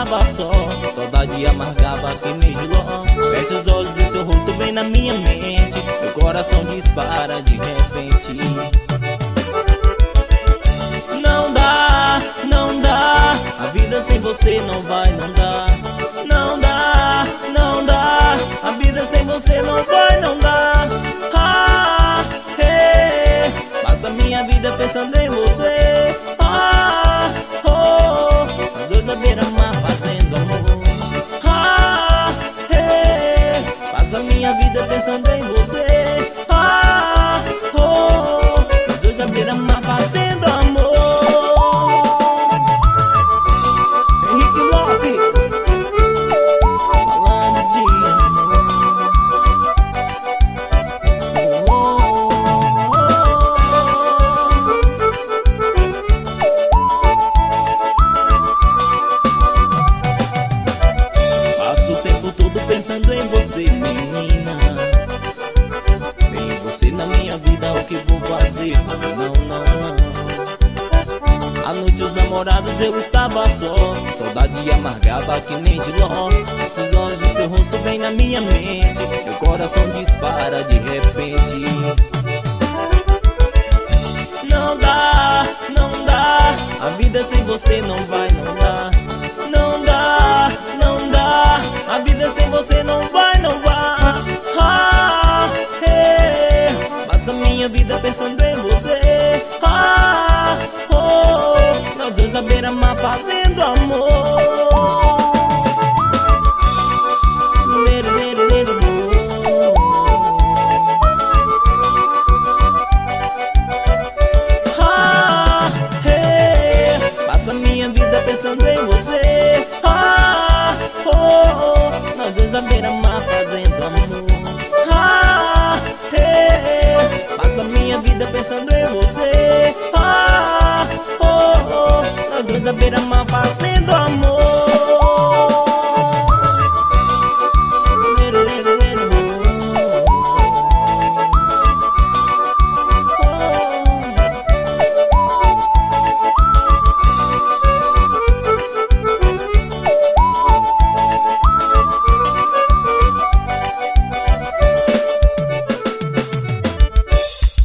estava só, saudade amargava que nem giló. Feche os olhos e seu rosto vem na minha mente, meu coração dispara de repente. Não dá, não dá, a vida sem você não vai, não dá. Não dá, não dá, a vida sem você não vai, não dá. Ah, hey, passa minha vida pensando em você. Ah, oh, nós dois na beira-mar fazendo amor. Ah, hey, passa minha vida pensando em você. Ah, oh, nós dois na beira-mar fazendo amor. Henrique Lopes, falando de amor. Oh, oh, oh. Passo o tempo todo pensando em você, menina. Sem você na minha vida, o que vou fazer? Não, não, não. À noite os namorados eu estava só, saudade amargava que nem giló. Os olhos do seu rosto vem na minha mente, meu coração dispara de repente. Não dá, não dá, a vida sem você não vai, não dá. Não dá, não dá, a vida sem você não vai, não vai. Ah, hey, passa minha vida pensando em você. Ah, oh, nós dois à beira-mar fazendo amor. Lero, lero, lero, lero. Ah, hey, passa minha vida pensando em você. Ah, oh, nós dois à beira-mar fazendo amor. Ah, hey, passa minha vida pensando em você. Ah, oh, oh, nós dois à beira-mar fazendo amor.